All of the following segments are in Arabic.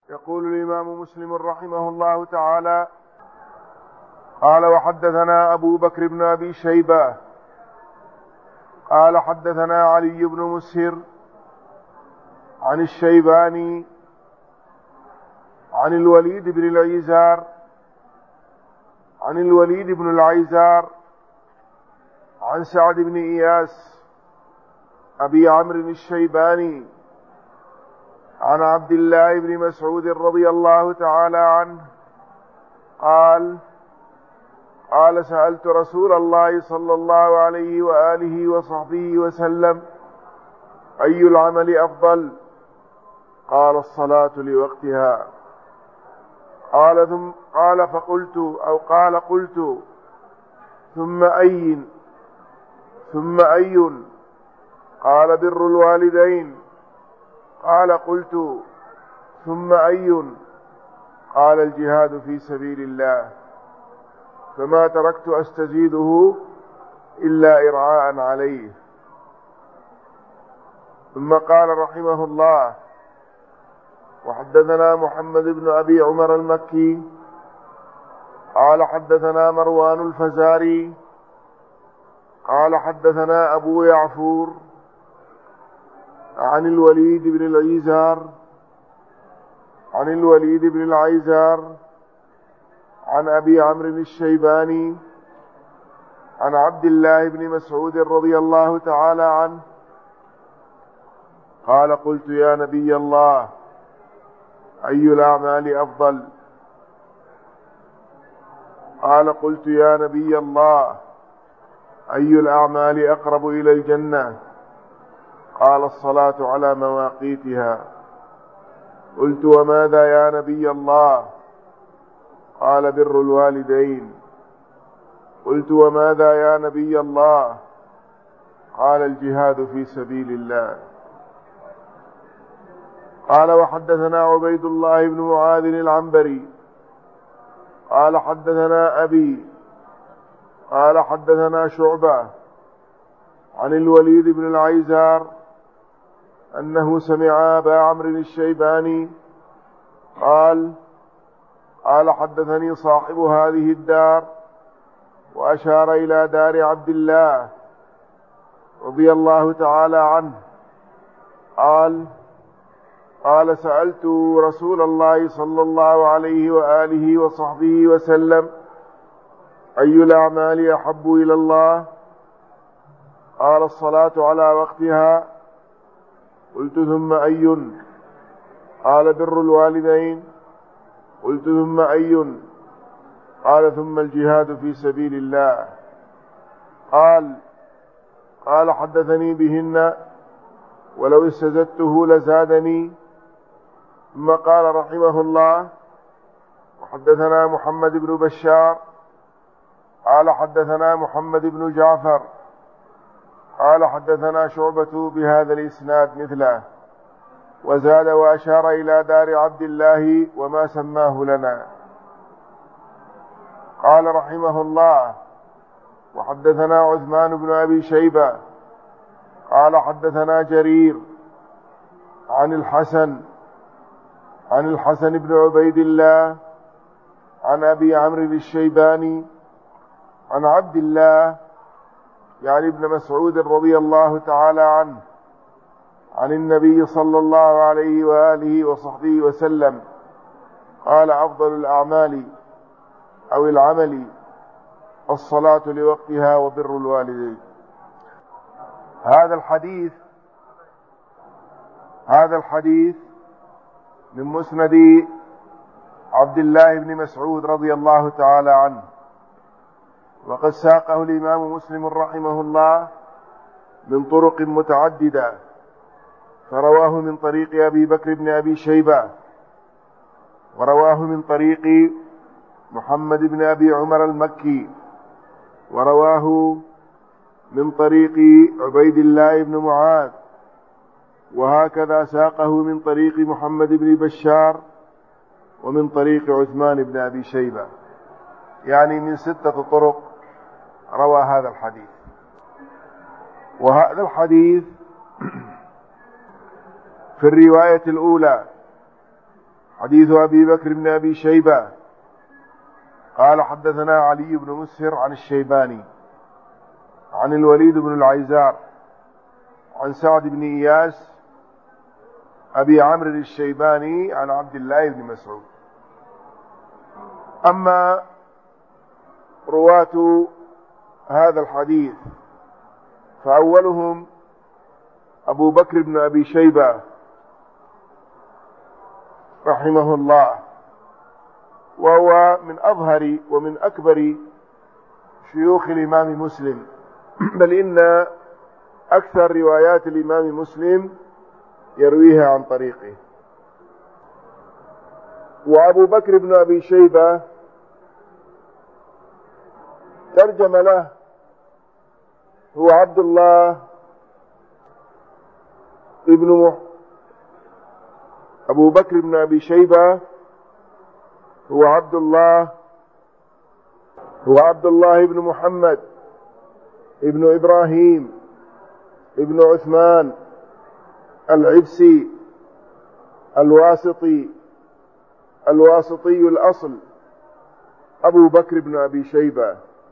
يقول الإمام مسلم رحمه الله تعالى: قال وحدثنا أبو بكر بن أبي شيبة قال حدثنا علي بن مسهر عن الشيباني عن الوليد بن العيزار عن سعد بن إياس أبي عمرو الشيباني عن عبد الله بن مسعود رضي الله تعالى عنه قال سألت رسول الله صلى الله عليه وآله وصحبه وسلم: أي العمل أفضل؟ قال: الصلاة لوقتها. قلت: ثم أي؟ قال: بر الوالدين. قلت: ثم أي؟ قال: الجهاد في سبيل الله. فما تركت أستزيده إلا إرعاء عليه. ثم قال رحمه الله: وحدثنا محمد بن أبي عمر المكي قال حدثنا مروان الفزاري قال حدثنا أبو يعفور عن الوليد بن العيزار عن أبي عمرو الشيباني عن عبد الله بن مسعود رضي الله تعالى عنه قال: قلت: يا نبي الله، أي الأعمال أفضل؟ قال: قلت: يا نبي الله، أي الأعمال أقرب إلى الجنة؟ قال: الصلاة على مواقيتها. قلت: وماذا يا نبي الله؟ قال: بر الوالدين. قلت: وماذا يا نبي الله؟ قال: الجهاد في سبيل الله. قال: وحدثنا عبيد الله بن معاذ العنبري قال حدثنا أبي قال حدثنا شعبة عن الوليد بن العيزار أنه سمع أبا عمرو الشيباني قال حدثني صاحب هذه الدار، وأشار إلى دار عبد الله رضي الله تعالى عنه. قال: سألت رسول الله صلى الله عليه وآله وصحبه وسلم: أي الأعمال أحب إلى الله؟ قال: الصلاة على وقتها. قلت: ثم أي؟ قال: بر الوالدين. قلت: ثم أي؟ قال: ثم الجهاد في سبيل الله. قال: حدثني بهن ولو استزدته لزادني. ثم قال رحمه الله: وحدثنا محمد بن بشار قال حدثنا محمد بن جعفر قال حدثنا شعبة بهذا الإسناد مثله، وزاد وأشار إلى دار عبد الله وما سماه لنا. قال رحمه الله: وحدثنا عثمان بن أبي شيبة قال حدثنا جرير عن الحسن بن عبيد الله عن أبي عمرو الشيباني عن عبد الله يعني ابن مسعود رضي الله تعالى عنه عن النبي صلى الله عليه وآله وصحبه وسلم قال: أفضل الأعمال أو العمل الصلاة لوقتها وبر الوالدين. هذا الحديث من مسند عبد الله بن مسعود رضي الله تعالى عنه، وقد ساقه الإمام مسلم رحمه الله من طرق متعددة، فرواه من طريق أبي بكر بن أبي شيبة، ورواه من طريق محمد بن أبي عمر المكي، ورواه من طريق عبيد الله بن معاذ، وهكذا ساقه من طريق محمد بن بشار ومن طريق عثمان بن أبي شيبة، يعني من 6 طرق روى هذا الحديث. وهذا الحديث في الرواية الأولى حديث أبي بكر بن أبي شيبة قال حدثنا علي بن مسهر عن الشيباني عن الوليد بن العيزار عن سعد بن إياس أبي عمرو الشيباني عن عبد الله بن مسعود. أما رواة هذا الحديث فأولهم أبو بكر بن أبي شيبة رحمه الله، وهو من أظهر ومن أكبر شيوخ الإمام مسلم، بل إن أكثر روايات الإمام مسلم يرويها عن طريقه. وأبو بكر بن أبي شيبة ترجم له هو عبد الله أبو بكر بن أبي شيبة هو عبد الله بن محمد ابن إبراهيم ابن عثمان العبسي الواسطي الأصل أبو بكر بن أبي شيبة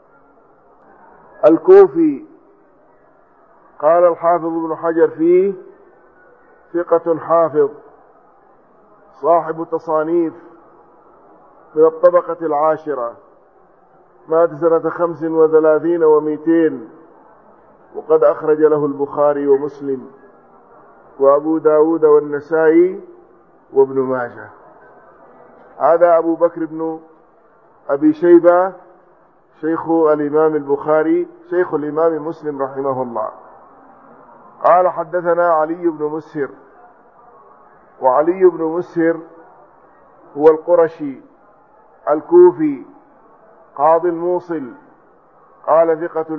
الكوفي. قال الحافظ ابن حجر فيه ثقة حافظ صاحب تصانيف من الطبقة العاشرة، مات سنة 35 و200، وقد أخرج له البخاري ومسلم وأبو داود والنسائي وابن ماجه. هذا أبو بكر بن أبي شيبة شيخ الإمام البخاري شيخ الإمام مسلم رحمه الله. قال حدثنا علي بن مسهر، وعلي بن مسهر هو القرشي الكوفي قاضي الموصل، قال ثقة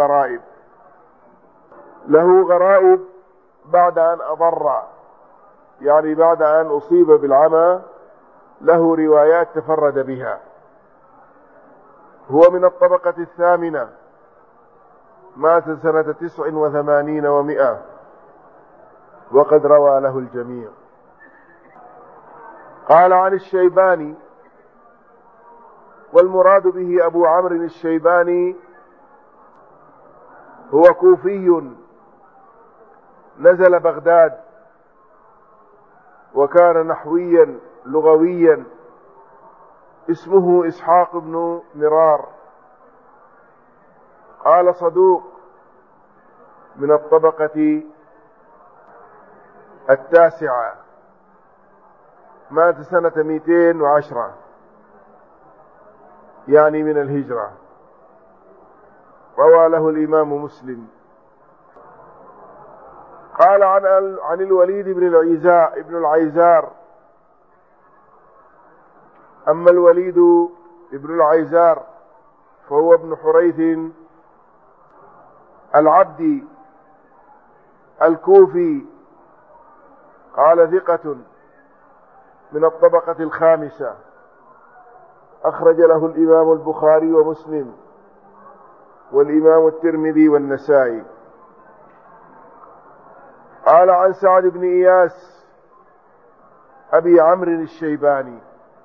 له غرائب بعد أن أضر، يعني بعد أن أصيب بالعمى له روايات تفرد بها. هو من الطبقة الثامنة، مات سنة 89 و100، وقد روى له الجميع. قال عن الشيباني، والمراد به أبو عمرو الشيباني هو كوفي نزل بغداد، وكان نحويا لغويا، اسمه إسحاق بن مرار. قال صدوق من الطبقة التاسعة، مات سنة 210 يعني من الهجرة، روى له الإمام مسلم. قال عن الوليد بن العيزار. أما الوليد بن العيزار فهو ابن حريث العبدي الكوفي، قال ثقة من الطبقة الخامسة، أخرج له الإمام البخاري ومسلم والإمام الترمذي والنسائي. قال عن سعد بن إياس أبي عمرو الشيباني،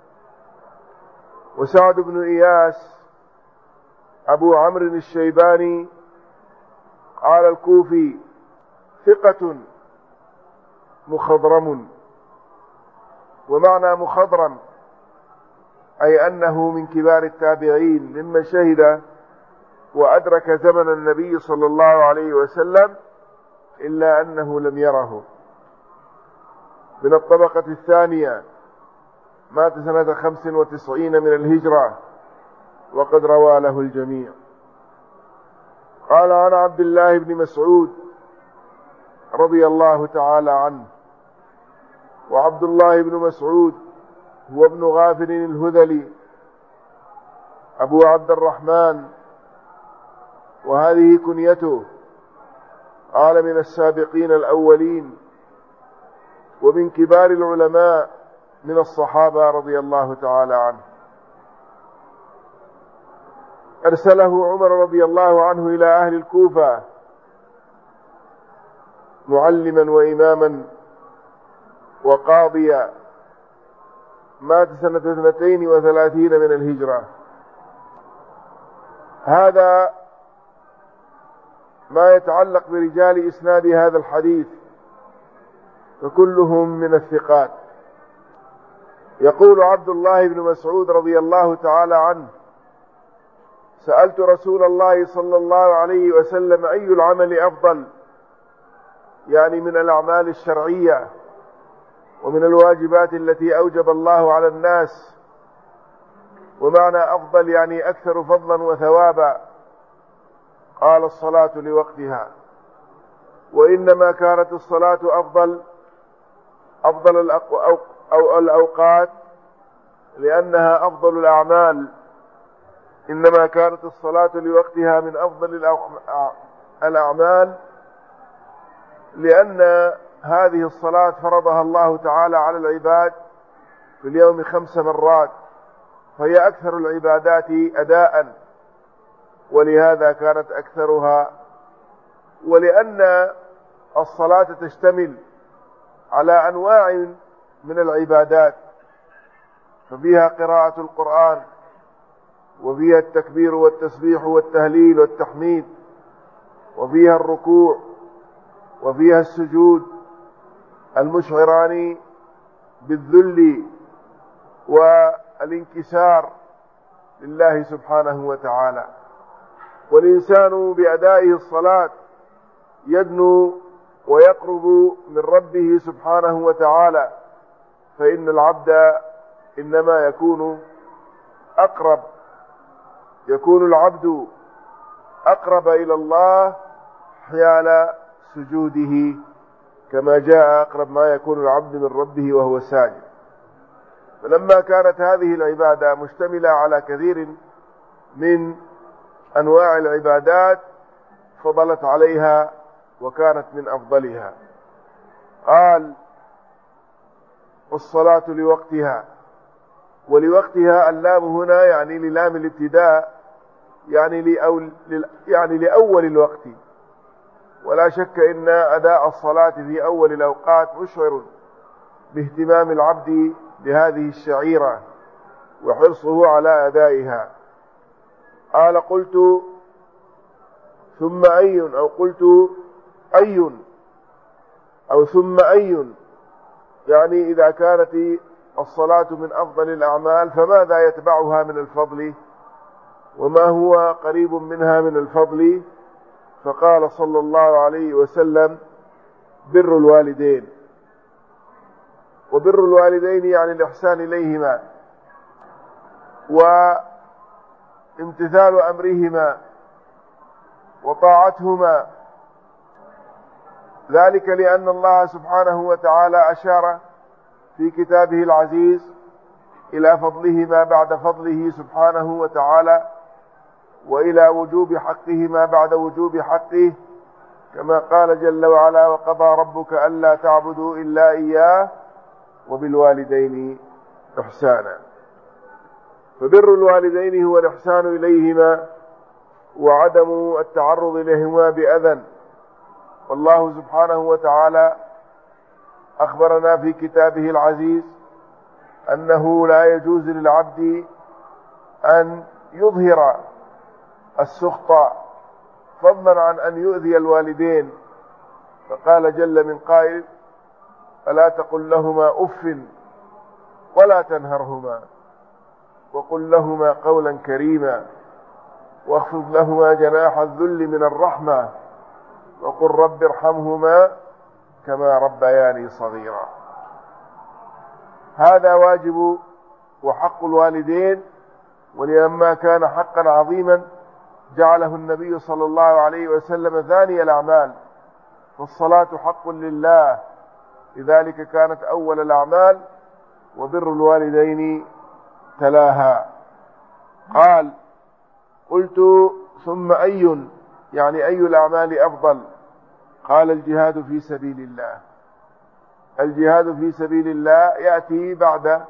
وسعد بن إياس أبو عمرو الشيباني قال الكوفي ثقة مخضرم. ومعنى مخضرم أي أنه من كبار التابعين ممن شهد وأدرك زمن النبي صلى الله عليه وسلم، إلا أنه لم يره. من الطبقة الثانية، مات سنة 95 من الهجرة، وقد روى له الجميع. قال عن عبد الله بن مسعود رضي الله تعالى عنه، وعبد الله بن مسعود هو ابن غافر الهذلي أبو عبد الرحمن، وهذه كنيته. قال من السابقين الأولين، ومن كبار العلماء من الصحابة رضي الله تعالى عنه. أرسله عمر رضي الله عنه إلى أهل الكوفة معلما وإماما وقاضيا، مات سنة 32 من الهجرة. هذا ما يتعلق برجال إسناد هذا الحديث، فكلهم من الثقات. يقول عبد الله بن مسعود رضي الله تعالى عنه: سألت رسول الله صلى الله عليه وسلم أي العمل أفضل، يعني من الأعمال الشرعية ومن الواجبات التي أوجب الله على الناس، ومعنى أفضل يعني أكثر فضلا وثوابا. قال: الصلاة لوقتها. وإنما كانت الصلاة أفضل الأوقات لأنها أفضل الأعمال. إنما كانت الصلاة لوقتها من أفضل الأعمال لأن هذه الصلاة فرضها الله تعالى على العباد في اليوم 5 مرات، فهي أكثر العبادات أداء، ولهذا كانت أكثرها. ولأن الصلاة تشتمل على أنواع من العبادات، ففيها قراءة القرآن، وفيها التكبير والتسبيح والتهليل والتحميد، وفيها الركوع، وفيها السجود المشعران بالذل والانكسار لله سبحانه وتعالى. والإنسان بأدائه الصلاة يدنو ويقرب من ربه سبحانه وتعالى، فإن العبد إنما يكون العبد أقرب إلى الله حيال سجوده، كما جاء: أقرب ما يكون العبد من ربه وهو ساجد. فلما كانت هذه العبادة مشتملة على كثير من أنواع العبادات فضلت عليها وكانت من أفضلها. قال: الصلاة لوقتها. ولوقتها اللام هنا يعني للام الابتداء، يعني لأول الوقت. ولا شك إن أداء الصلاة في أول الأوقات مشعر باهتمام العبد بهذه الشعيرة وحرصه على أدائها. قال: قلت: ثم أي؟ أو قلت: أي؟ أو ثم أي؟ يعني إذا كانت الصلاة من أفضل الأعمال فماذا يتبعها من الفضل، وما هو قريب منها من الفضل؟ فقال صلى الله عليه وسلم: بر الوالدين. وبر الوالدين يعني الإحسان إليهما وامتثال أمرهما وطاعتهما، ذلك لأن الله سبحانه وتعالى أشار في كتابه العزيز إلى فضلهما بعد فضله سبحانه وتعالى، وإلى وجوب حقهما بعد وجوب حقه، كما قال جل وعلا: وقضى ربك ألا تعبدوا إلا إياه وبالوالدين إحسانا. فبر الوالدين هو الإحسان إليهما وعدم التعرض لهما بأذى. والله سبحانه وتعالى أخبرنا في كتابه العزيز أنه لا يجوز للعبد أن يظهر السخط فضلا عن أن يؤذي الوالدين. فقال جل من قائل: فلا تقل لهما أف ولا تنهرهما وقل لهما قولا كريما واخفض لهما جناح الذل من الرحمة وقل رب ارحمهما كما ربياني صغيرا. هذا واجب وحق الوالدين، ولما كان حقا عظيما جعله النبي صلى الله عليه وسلم ثاني الأعمال، فالصلاة حق لله، لذلك كانت أول الأعمال، وبر الوالدين تلاها. قال: قلت: ثم أي؟ يعني أي الأعمال أفضل؟ قال: الجهاد في سبيل الله. الجهاد في سبيل الله يأتي بعد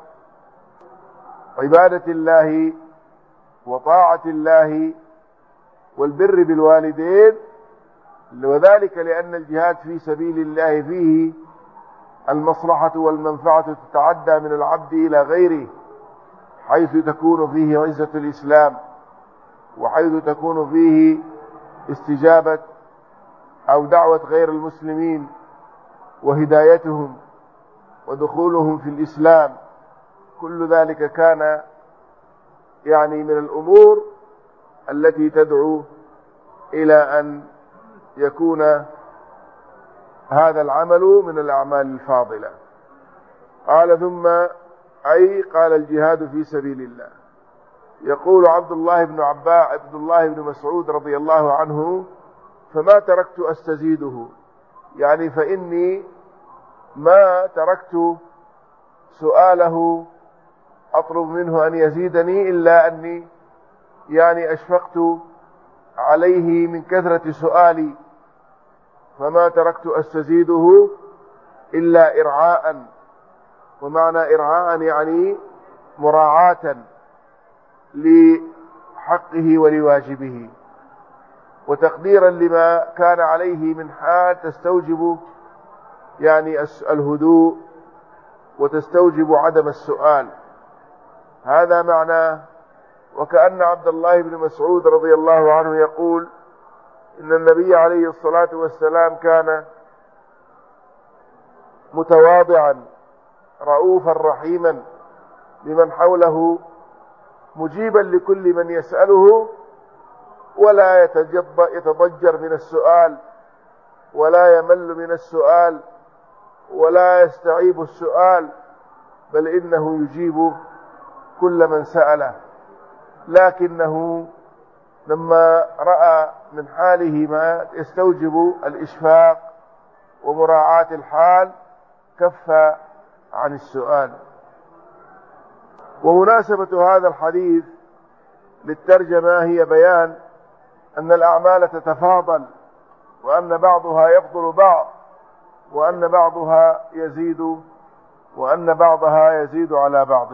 عبادة الله وطاعة الله والبر بالوالدين، وذلك لأن الجهاد في سبيل الله فيه المصلحة والمنفعة تتعدى من العبد إلى غيره، حيث تكون فيه عزة الإسلام، وحيث تكون فيه استجابة أو دعوة غير المسلمين وهدايتهم ودخولهم في الإسلام. كل ذلك كان يعني من الأمور التي تدعو إلى أن يكون هذا العمل من الأعمال الفاضلة. قال ثم قال الجهاد في سبيل الله. يقول عبد الله بن مسعود رضي الله عنه: فما تركت أستزيده، يعني فإني ما تركت سؤاله أطلب منه أن يزيدني، إلا أني يعني أشفقت عليه من كثرة سؤالي، فما تركت أستزيده إلا إرعاء. ومعنى إرعاء يعني مراعاة لحقه ولواجبه، وتقديرا لما كان عليه من حال تستوجب يعني الهدوء وتستوجب عدم السؤال. هذا معناه. وكأن عبد الله بن مسعود رضي الله عنه يقول إن النبي عليه الصلاة والسلام كان متواضعا رؤوفا رحيما بمن حوله، مجيبا لكل من يسأله، ولا يتضجر من السؤال، ولا يمل من السؤال، ولا يستعيب السؤال، بل إنه يجيب كل من سأله. لكنه لما رأى من حاله ما يستوجب الإشفاق ومراعاة الحال كف عن السؤال. ومناسبة هذا الحديث للترجمة هي بيان أن الأعمال تتفاضل، وأن بعضها يفضل بعض، وأن بعضها يزيد، وأن بعضها يزيد على بعض.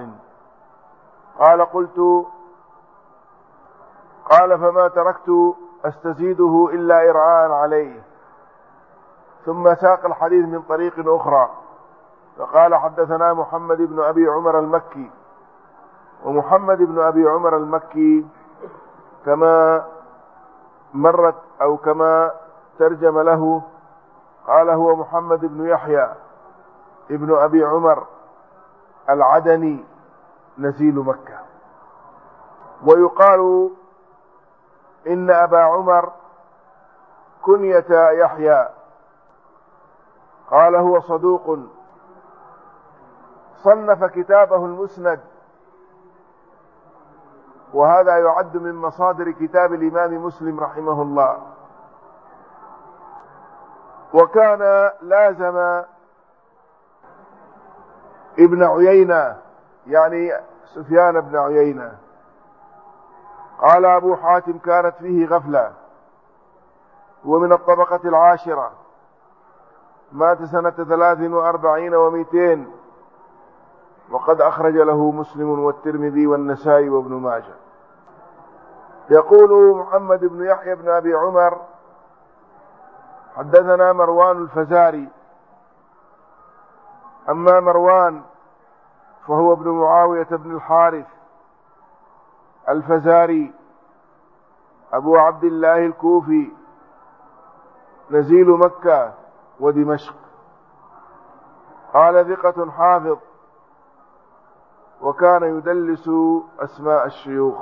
قال فما تركت أستزيده إلا إرعاء عليه. ثم ساق الحديث من طريق أخرى فقال: حدثنا محمد بن أبي عمر المكي. ومحمد بن أبي عمر المكي كما مرت أو كما ترجم له قال: هو محمد بن يحيى ابن أبي عمر العدني نزيل مكة. ويقال إن أبا عمر كنية يحيى. قال: هو صدوق، صنف كتابه المسند، وهذا يعد من مصادر كتاب الإمام مسلم رحمه الله. وكان لازم ابن عيينة، يعني سفيان بن عيينة. قال أبو حاتم: كانت فيه غفلة، ومن الطبقة العاشرة، مات سنة 43 و200، وقد أخرج له مسلم والترمذي والنسائي وابن ماجه. يقول محمد بن يحيى بن أبي عمر: حدثنا مروان الفزاري. أما مروان فهو ابن معاوية بن الحارث الفزاري أبو عبد الله الكوفي نزيل مكة ودمشق. قال: ثقة حافظ، وكان يدلس أسماء الشيوخ.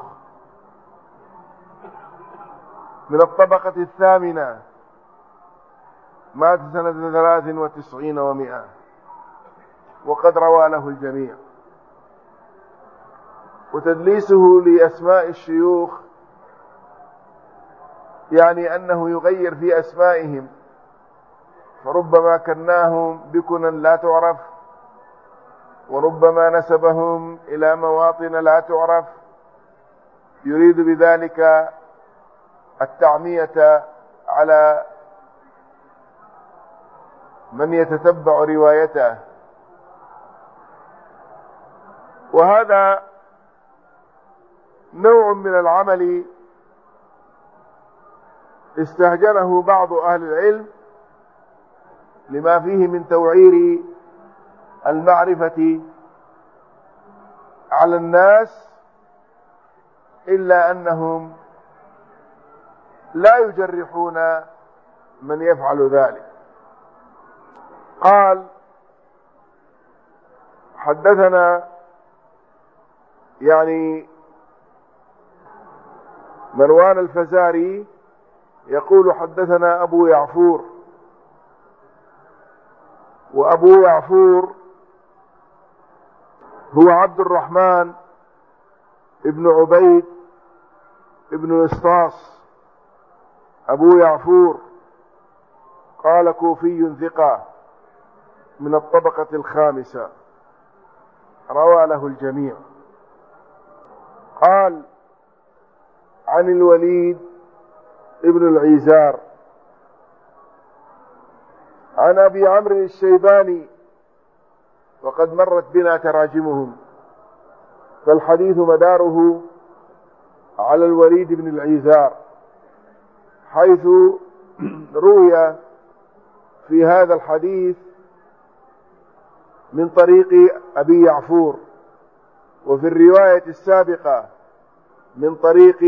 من الطبقة الثامنة، مات سنة 93 و100، وقد روى له الجميع. وتدليسه لأسماء الشيوخ يعني أنه يغير في أسمائهم، فربما كناهم بكنا لا تعرف، وربما نسبهم إلى مواطن لا تعرف، يريد بذلك التعمية على من يتتبع روايته. وهذا نوع من العمل استهجنه بعض أهل العلم لما فيه من توعير المعرفة على الناس، إلا أنهم لا يجرحون من يفعل ذلك. قال: حدثنا يعني مروان الفزاري يقول: حدثنا أبو يعفور، وأبو يعفور هو عبد الرحمن ابن عبيد ابن نسطاس أبو يعفور، قال: كوفي ثقة من الطبقة الخامسة، روى له الجميع. قال: عن الوليد ابن العيزار عن أبي عمرو الشيباني، وقد مرت بنا تراجمهم، فالحديث مداره على الوليد بن العيزار، حيث روي في هذا الحديث من طريق أبي يعفور، وفي الرواية السابقة من طريق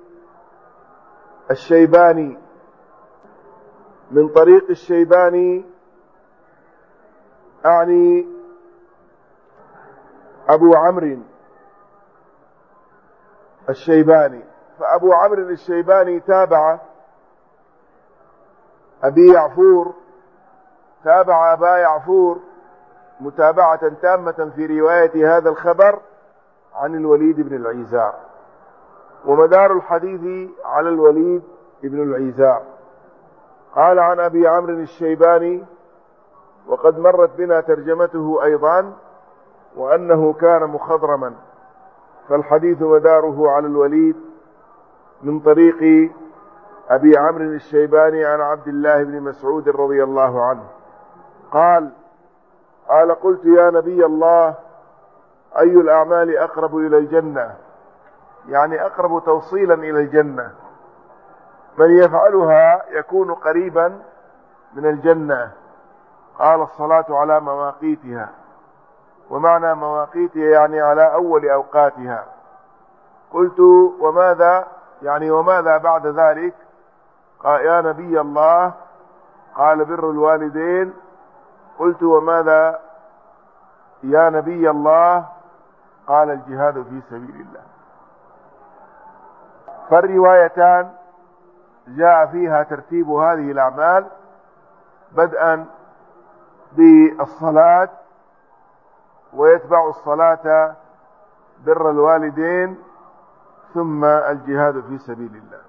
الشيباني، من طريق الشيباني أعني أبو عمرو الشيباني، فأبو عمرو الشيباني تابع أبي يعفور، تابع أبا يعفور متابعة تامة في رواية هذا الخبر عن الوليد بن العيزار، ومدار الحديث على الوليد بن العيزار. قال: عن أبي عمرو الشيباني، وقد مرت بنا ترجمته أيضا، وأنه كان مخضرما، فالحديث مداره على الوليد من طريق أبي عمرو الشيباني عن عبد الله بن مسعود رضي الله عنه قال: قلت: يا نبي الله، أي الأعمال أقرب إلى الجنة؟ يعني أقرب توصيلا إلى الجنة، من يفعلها يكون قريبا من الجنة. قال: الصلاة على مواقيتها، ومعنى مواقيتها يعني على أول أوقاتها. قلت: وماذا يعني وماذا بعد ذلك؟ قال: يا نبي الله، قال: بر الوالدين. قلت: وماذا يا نبي الله؟ قال: الجهاد في سبيل الله. فالروايتان جاء فيها ترتيب هذه الأعمال، بدءا بالصلاة، ويتبع الصلاة بر الوالدين، ثم الجهاد في سبيل الله.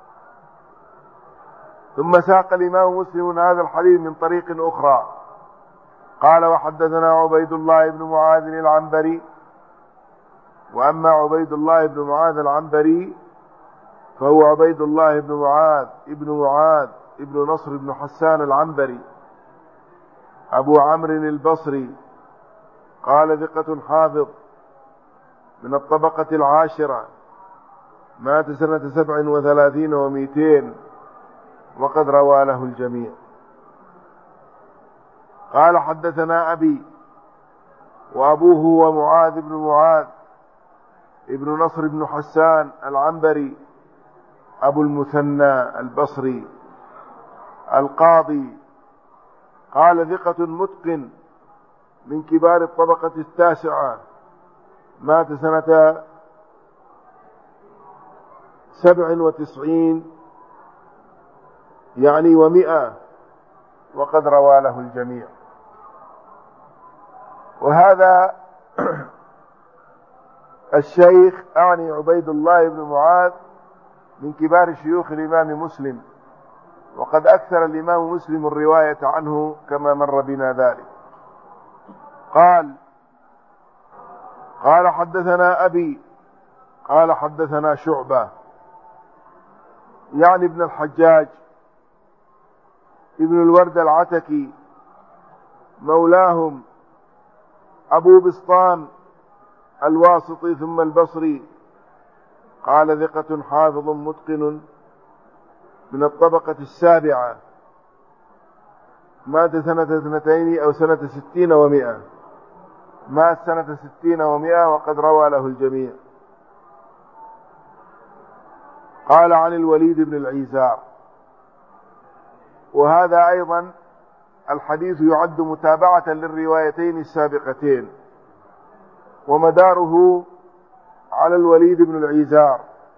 ثم ساق الإمام مسلم هذا الحديث من طريق أخرى، قال: وحدثنا عبيد الله بن معاذ العنبري. وأما عبيد الله بن معاذ العنبري فهو عبيد الله بن معاذ ابن نصر بن حسان العنبري أبو عمرو البصري، قال: ثقة حافظ من الطبقة العاشرة، مات سنة 37 و200، وقد روى له الجميع. قال: حدثنا أبي، وأبوه هو معاذ بن معاذ ابن نصر بن حسان العنبري أبو المثنى البصري القاضي، قال: ثقة متقن من كبار الطبقة التاسعة، مات سنة 97 يعني و100، وقد روى له الجميع. وهذا الشيخ أعني عبيد الله بن معاذ من كبار شيوخ الإمام مسلم، وقد أكثر الإمام مسلم الرواية عنه كما مر بنا ذلك. قال: حدثنا أبي، قال: حدثنا شعبة يعني ابن الحجاج ابن الورد العتكي، مولاهم أبو بسطام الواسطي ثم البصري، قال: ثقة حافظ متقن من الطبقة السابعة، مات سنة 2 أو سنة 60 و100، مات سنة 60 و100 وقد روى له الجميع. قال عن الوليد بن العيزار. وهذا أيضا الحديث يعد متابعة للروايتين السابقتين، ومداره على الوليد بن العيزار،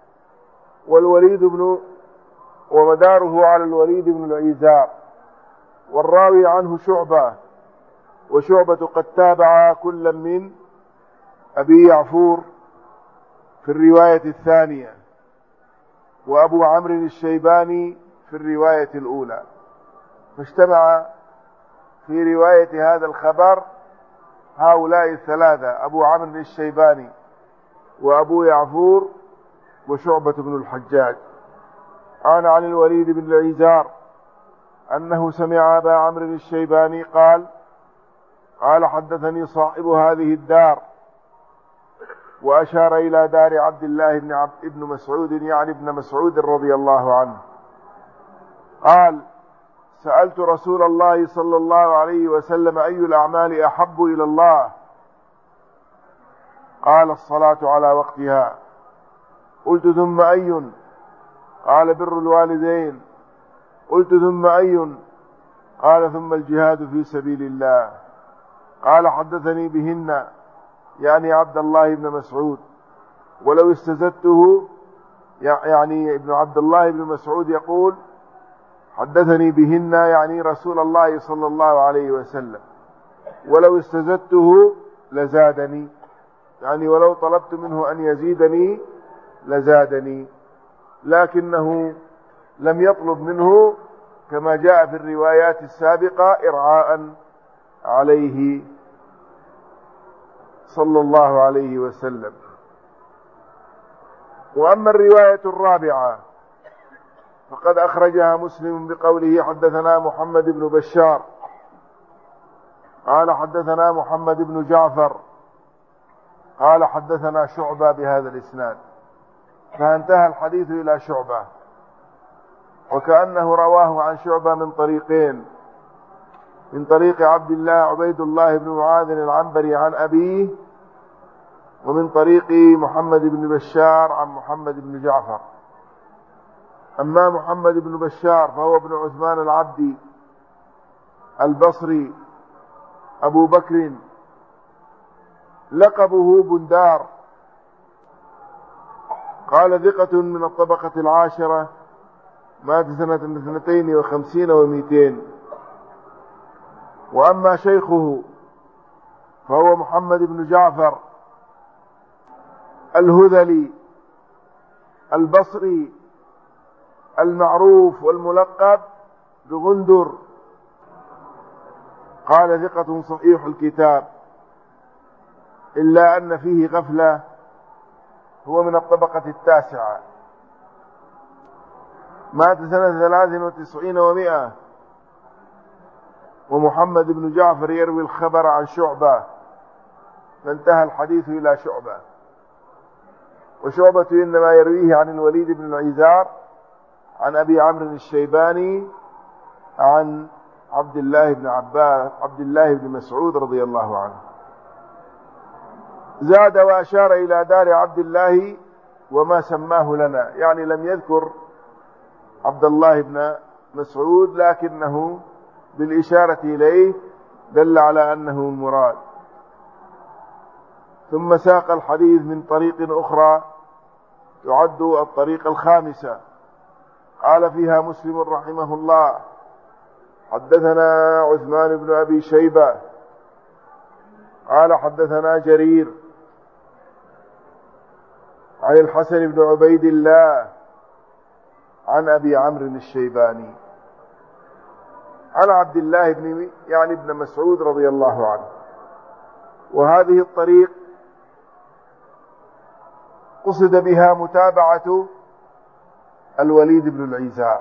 ومداره على الوليد بن العيزار، والراوي عنه شعبة، وشعبة قد تابع كل من أبي يعفور في الرواية الثانية، وأبو عمرو الشيباني في الرواية الأولى، فاجتمع في رواية هذا الخبر هؤلاء الثلاثة: أبو عمرو الشيباني وأبو يعفور وشعبة بن الحجاج. عن الوليد بن العيزار أنه سمع أبا عمرو الشيباني قال حدثني صاحب هذه الدار، وأشار إلى دار عبد الله بن مسعود، يعني ابن مسعود رضي الله عنه. قال: سألت رسول الله صلى الله عليه وسلم: أي الأعمال أحب إلى الله؟ قال: الصلاة على وقتها. قلت: ثم أي؟ قال: بر الوالدين. قلت: ثم أي؟ قال: ثم الجهاد في سبيل الله. قال: حدثني بهن، يعني عبد الله بن مسعود، ولو استزدته، يعني ابن عبد الله بن مسعود يقول: حدثني بهن يعني رسول الله صلى الله عليه وسلم، ولو استزدته لزادني، يعني ولو طلبت منه أن يزيدني لزادني، لكنه لم يطلب منه كما جاء في الروايات السابقة إرعاء عليه صلى الله عليه وسلم. وأما الرواية الرابعة فقد أخرجها مسلم بقوله: حدثنا محمد بن بشار قال حدثنا محمد بن جعفر قال حدثنا شعبة بهذا الإسناد، فانتهى الحديث إلى شعبة، وكأنه رواه عن شعبة من طريقين: من طريق عبد عبيد الله بن معاذ العنبري عن أبيه، ومن طريق محمد بن بشار عن محمد بن جعفر. أما محمد بن بشار فهو ابن عثمان العبدي البصري أبو بكر، لقبه بندار، قال: ثقة من الطبقة العاشرة، مات سنة 52 و200. وأما شيخه فهو محمد بن جعفر الهذلي البصري المعروف والملقب بغندر، قال: ثقة صحيح الكتاب، إلا أن فيه غفلة، هو من الطبقة التاسعة، مات سنة 93 و100. ومحمد بن جعفر يروي الخبر عن شعبة، فانتهى الحديث إلى شعبة، وشعبة إنما يرويه عن الوليد بن العيزار عن أبي عمرو الشيباني عن عبد الله بن مسعود رضي الله عنه. زاد وأشار إلى دار عبد الله وما سماه لنا، يعني لم يذكر عبد الله بن مسعود، لكنه بالإشارة إليه دل على أنه المراد. ثم ساق الحديث من طريق أخرى تعد الطريق الخامسة، قال فيها مسلم رحمه الله: حدثنا عثمان بن أبي شيبة قال حدثنا جرير عن الحسن بن عبيد الله عن أبي عمرو الشيباني عن عبد الله بن مسعود رضي الله عنه. وهذه الطريق قصد بها متابعة الوليد بن العيزار،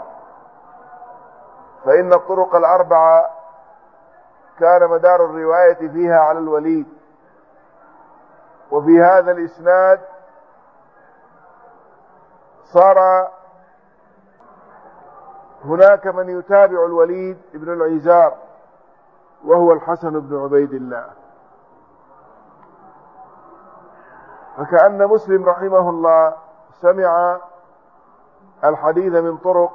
فإن الطرق الأربعة كان مدار الرواية فيها على الوليد. وفي هذا الإسناد صار هناك من يتابع الوليد بن العيزار وهو الحسن بن عبيد الله، فكأن مسلم رحمه الله سمع الحديث من طرق،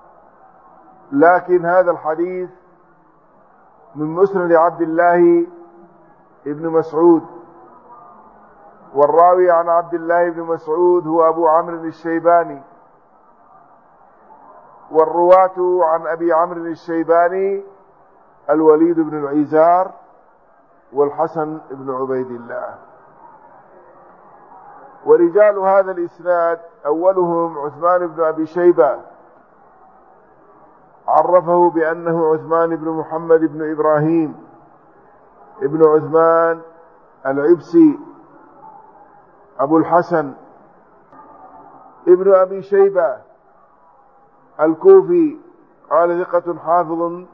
لكن هذا الحديث من مسند عبد الله بن مسعود، والراوي عن عبد الله بن مسعود هو أبو عمرو الشيباني، والرواة عن أبي عمرو الشيباني الوليد بن العيزار والحسن بن عبيد الله. ورجال هذا الإسناد أولهم عثمان بن أبي شيبة، عرفه بأنه عثمان بن محمد بن إبراهيم ابن عثمان العبسي أبو الحسن ابن أبي شيبة الكوفي، قال ثقة حافظ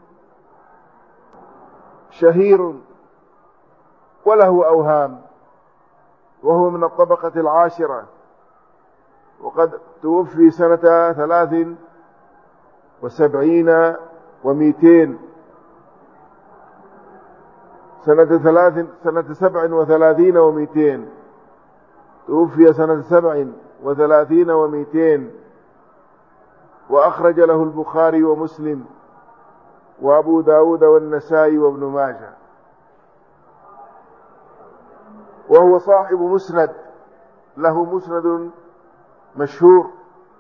شهير وله أوهام، وهو من الطبقة العاشرة، وقد توفي سنة 73 و200، سنة 37 و200، توفي سنة 37 و200، وأخرج له البخاري ومسلم وأبو داود والنسائي وابن ماجه، وهو صاحب مسند، له مسند مشهور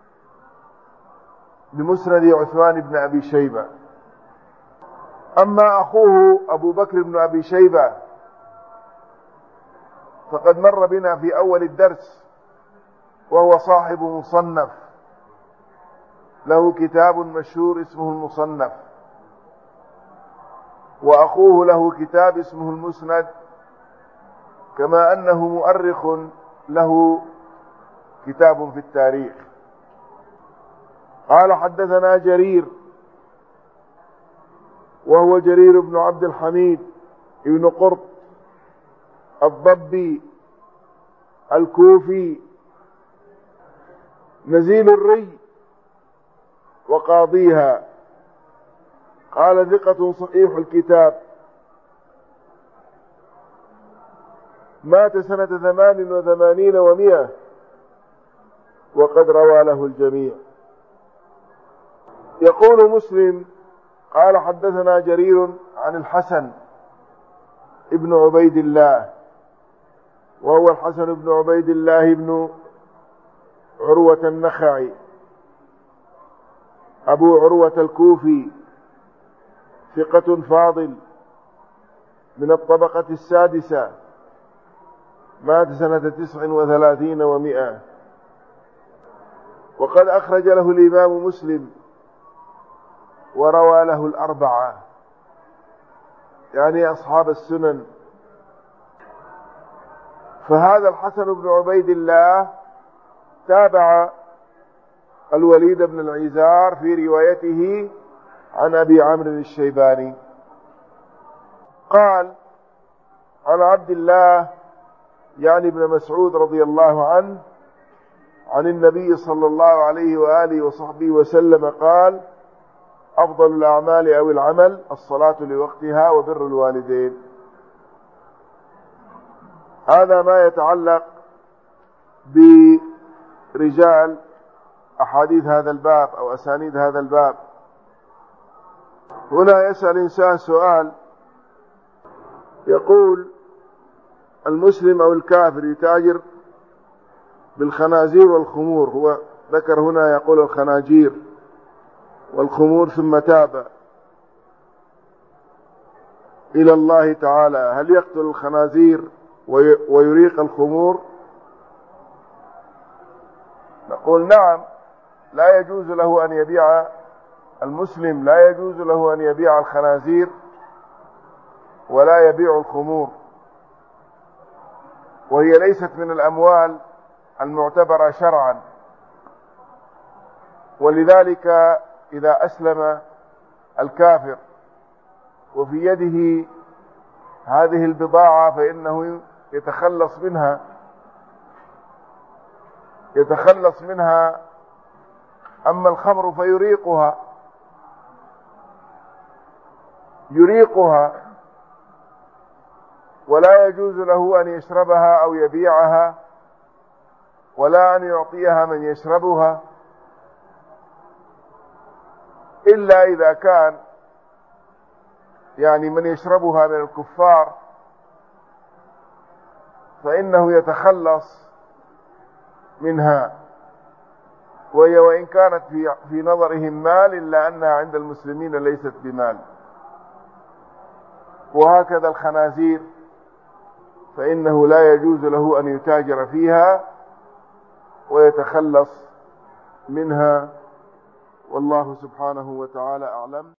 بمسند عثمان بن أبي شيبة. أما أخوه أبو بكر بن أبي شيبة فقد مر بنا في أول الدرس، وهو صاحب مصنف، له كتاب مشهور اسمه المصنف، وأخوه له كتاب اسمه المسند، كما أنه مؤرخ له كتاب في التاريخ. قال حدثنا جرير، وهو جرير بن عبد الحميد ابن قرط الضبي الكوفي نزيل الري وقاضيها، قال ثقة صحيح الكتاب، مات سنة 88 و100، وقد روى له الجميع. يقول مسلم قال حدثنا جرير عن الحسن ابن عبيد الله، وهو الحسن بن عبيد الله بن عروة النخعي أبو عروة الكوفي، ثقة فاضل من الطبقة السادسة، مات سنة 39 و100، وقد أخرج له الإمام مسلم وروى له الأربعة، يعني أصحاب السنن. فهذا الحسن بن عبيد الله تابع الوليد بن العيزار في روايته عن أبي عمرو الشيباني. قال عن عبد الله يعني ابن مسعود رضي الله عنه عن النبي صلى الله عليه وآله وصحبه وسلم قال: أفضل الأعمال أو العمل الصلاة لوقتها وبر الوالدين. هذا ما يتعلق برجال أحاديث هذا الباب أو أسانيد هذا الباب. هنا يسأل إنسان سؤال، يقول: المسلم أو الكافر يتاجر بالخنازير والخمور، هو ذكر هنا يقول الخناجير والخمور ثم تاب إلى الله تعالى، هل يقتل الخنازير ويريق الخمور؟ نقول نعم، لا يجوز له أن يبيع، المسلم لا يجوز له أن يبيع الخنازير ولا يبيع الخمور، وهي ليست من الأموال المعتبرة شرعا. ولذلك إذا أسلم الكافر وفي يده هذه البضاعة فإنه يتخلص منها. أما الخمر فيريقها ولا يجوز له أن يشربها أو يبيعها ولا أن يعطيها من يشربها، إلا إذا كان يعني من يشربها من الكفار فإنه يتخلص منها، وهي وإن كانت في نظرهم مال إلا أنها عند المسلمين ليست بمال. وهكذا الخنازير فإنه لا يجوز له أن يتاجر فيها ويتخلص منها، والله سبحانه وتعالى أعلم.